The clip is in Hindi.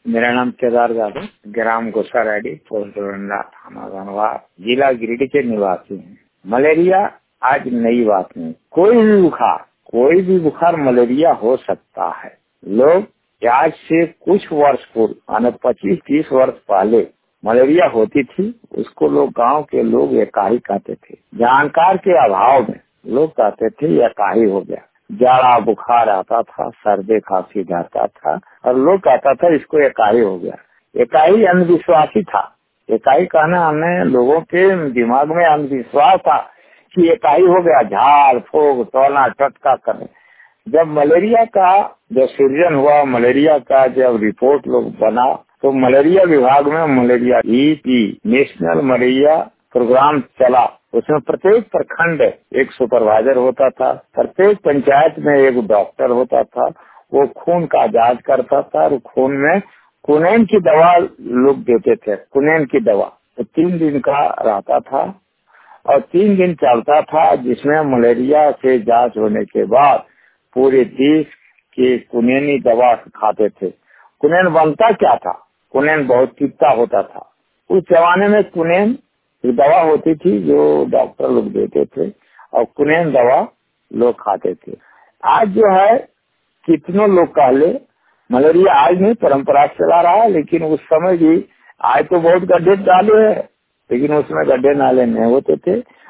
मेरा नाम केदार यादव, ग्राम गोसारेड्डी, पोस्ट डोरंडा, थाना धनबाद, जिला गिरिडीह के निवासी हैं। मलेरिया आज नई बात नहीं, कोई भी बुखार मलेरिया हो सकता है। लोग आज से कुछ वर्ष पूर्व, माने 25-30 वर्ष पहले मलेरिया होती थी, उसको लोग गांव के लोग एकाही कहते थे। जानकार के अभाव में लोग कहते थे एकाही हो गया। जाड़ा बुखार आता था, सर्दी खांसी जाता था और लोग कहता था इसको एकाही हो गया। एकाही अंधविश्वासी था। एकाही कहना हमें लोगों के दिमाग में अंधविश्वास था कि एकाही हो गया, झाड़ फूक टोना टटका करने। जब मलेरिया का जब सृजन हुआ, मलेरिया का जब रिपोर्ट लोग बना, तो मलेरिया विभाग में मलेरिया नेशनल मलेरिया प्रोग्राम चला। उसमें प्रत्येक प्रखंड एक सुपरवाइजर होता था, प्रत्येक पंचायत में एक डॉक्टर होता था। वो खून का जांच करता था और खून में कुनैन की दवा लोग देते थे। कुनैन की दवा तो 3 दिन का रहता था और 3 दिन चलता था, जिसमें मलेरिया से जांच होने के बाद पूरे देश के कुनैनी दवा खाते थे। कुनैन बनता क्या था? कुनैन बहुत तीता होता था। उस जमाने में कुनैन दवा होती थी जो डॉक्टर लोग देते थे और कुनैन दवा लोग खाते थे। आज जो है कितनों लोग कहले मलेरिया आज नहीं परंपरा चला रहा है, लेकिन उस समय भी आज तो बहुत गड्ढे डाले हैं, लेकिन उसमें गड्ढे नाले नहीं होते थे।